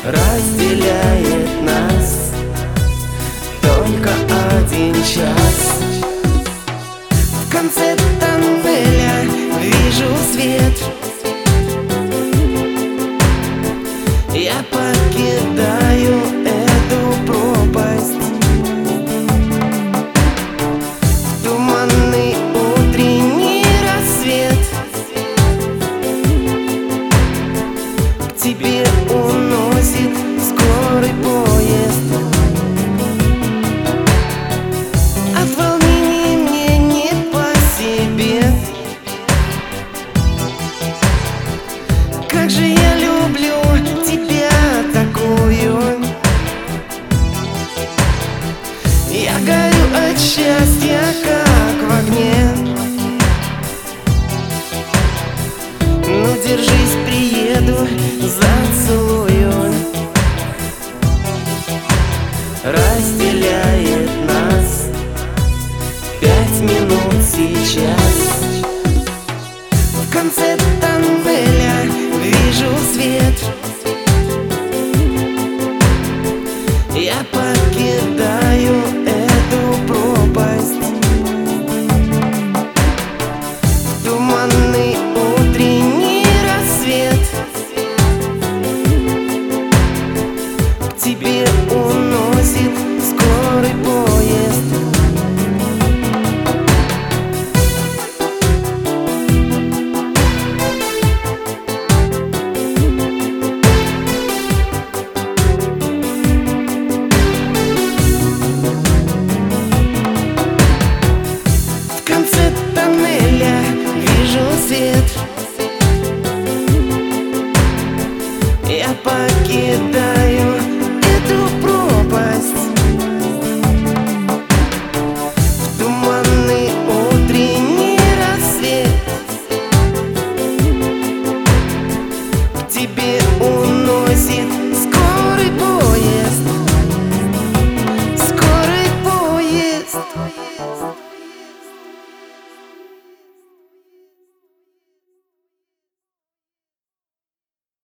разделяет нас только 1 час. В конце тоннеля вижу свет. Я покидаю эту пропасть. Туманный утренний рассвет. К тебе уносит скорый поезд. От волнений мне не по себе. Как же я люблю тебя такую. Я горю от счастья, как в огне. Ну держись, приеду, зацелую. Разделяет нас 5 минут сейчас. В конце тоннеля вижу свет. Я покидаю эту пропасть. Туманный утренний рассвет. К тебе уносит скорый поезд. В конце тоннеля вижу свет. Я покидаю